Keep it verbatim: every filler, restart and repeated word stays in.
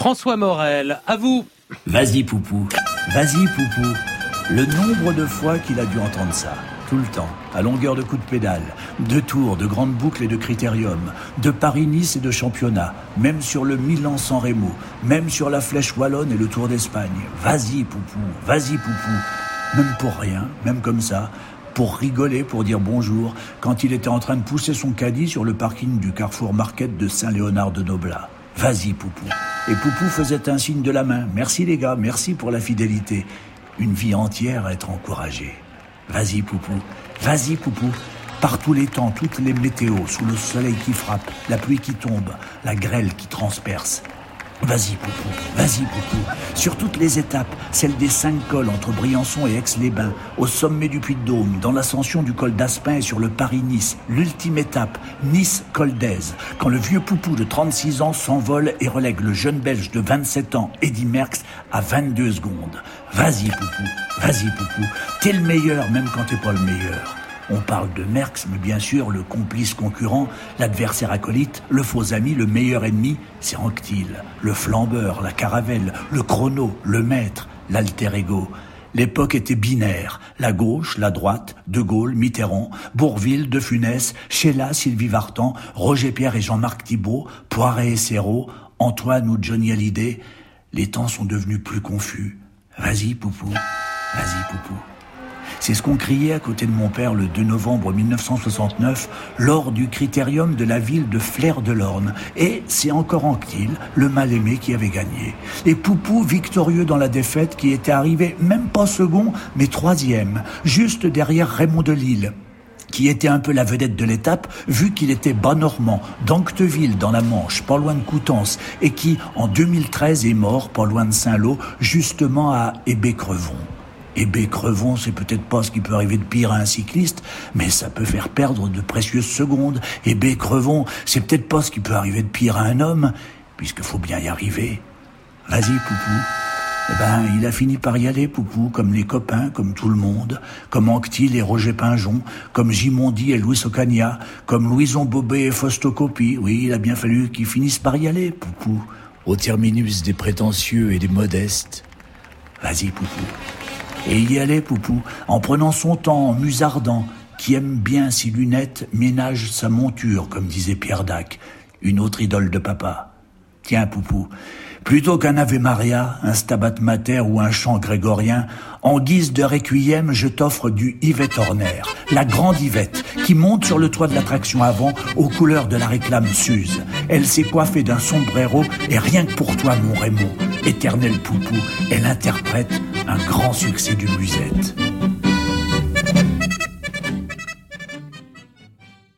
François Morel, à vous. Vas-y Poupou, vas-y Poupou. Le nombre de fois qu'il a dû entendre ça, tout le temps, à longueur de coups de pédale, de tours, de grandes boucles et de critériums, de Paris-Nice et de championnat, même sur le Milan-San Remo, même sur la Flèche Wallonne et le Tour d'Espagne. Vas-y Poupou, vas-y Poupou. Même pour rien, même comme ça, pour rigoler, pour dire bonjour, quand il était en train de pousser son caddie sur le parking du Carrefour Market de Saint-Léonard-de-Noblat. Vas-y Poupou. Et Poupou faisait un signe de la main. Merci les gars, merci pour la fidélité. Une vie entière à être encouragée. Vas-y Poupou, vas-y Poupou. Par tous les temps, toutes les météos, sous le soleil qui frappe, la pluie qui tombe, la grêle qui transperce. Vas-y Poupou, vas-y Poupou. Sur toutes les étapes, celle des cinq cols entre Briançon et Aix-les-Bains, au sommet du Puy-de-Dôme, dans l'ascension du col d'Aspin et sur le Paris-Nice, l'ultime étape, Nice-Col d'Èze, quand le vieux Poupou de trente-six ans s'envole et relègue le jeune Belge de vingt-sept ans, Eddy Merckx, à vingt-deux secondes. Vas-y Poupou, vas-y Poupou. T'es le meilleur même quand t'es pas le meilleur. On parle de Merckx, mais bien sûr, le complice concurrent, l'adversaire acolyte, le faux ami, le meilleur ennemi, c'est Anquetil, le flambeur, la caravelle, le chrono, le maître, l'alter ego. L'époque était binaire, la gauche, la droite, De Gaulle, Mitterrand, Bourvil, De Funès, Sheila, Sylvie Vartan, Roger Pierre et Jean-Marc Thibault, Poiret et Serrault, Antoine ou Johnny Hallyday. Les temps sont devenus plus confus. Vas-y, Poupou, vas-y, Poupou. C'est ce qu'on criait à côté de mon père le deux novembre mille neuf cent soixante-neuf lors du critérium de la ville de Flers-de-Lorne. Et c'est encore Anquetil, le mal-aimé, qui avait gagné. Et Poupou, victorieux dans la défaite, qui était arrivé même pas second, mais troisième, juste derrière Raymond Delille, qui était un peu la vedette de l'étape, vu qu'il était bas normand, d'Ancteville dans la Manche, pas loin de Coutances, et qui, en deux mille treize, est mort, pas loin de Saint-Lô, justement à Hébé-Crevon. Hébé-Crevon, c'est peut-être pas ce qui peut arriver de pire à un cycliste, mais ça peut faire perdre de précieuses secondes. Hébé-Crevon, c'est peut-être pas ce qui peut arriver de pire à un homme, puisqu'il faut bien y arriver. Vas-y, Poupou. Eh ben, il a fini par y aller, Poupou, comme les copains, comme tout le monde, comme Anquetil et Roger Pinjon, comme Gimondi et Luis Ocaña, comme Louison Bobet et Fausto Coppi. Oui, il a bien fallu qu'ils finissent par y aller, Poupou, au terminus des prétentieux et des modestes. Vas-y, Poupou. Et il y allait, Poupou, en prenant son temps, en musardant, qui aime bien ses lunettes, ménage sa monture, comme disait Pierre Dac, une autre idole de papa. Tiens, Poupou, plutôt qu'un Ave Maria, un Stabat Mater ou un chant grégorien, en guise de requiem, je t'offre du Yvette Horner, la grande Yvette, qui monte sur le toit de l'attraction avant aux couleurs de la réclame Suze. Elle s'est coiffée d'un sombrero et rien que pour toi, mon Raymond, éternel Poupou, elle interprète un grand succès du musette.